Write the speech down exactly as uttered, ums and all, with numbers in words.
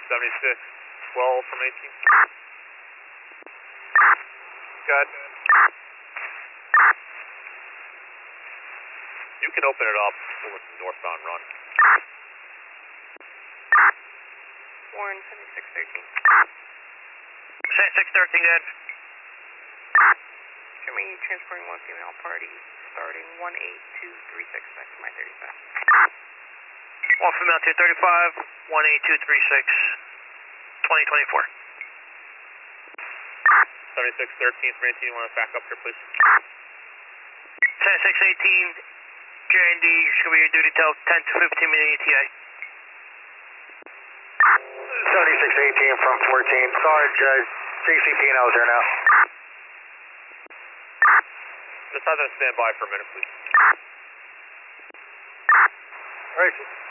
seventy-six twelve from eighteen. Good. You can open it up with the northbound run. Warren, seventy-six thirteen. seventy-six thirteen, good. Jimmy, transporting one female party, starting one eight two three six back to my thirty-five. One female two thirty-five, one eight two three six, twenty twenty-four. seventy-six thirteen from eighteen, you want to back up here, please? seventy-six eighteen, J and D, should be your duty till ten to fifteen minute E T A. seventy-six eighteen from fourteen, Sarge, uh, J C P N's here now. Just have them stand by for a minute, please. Right.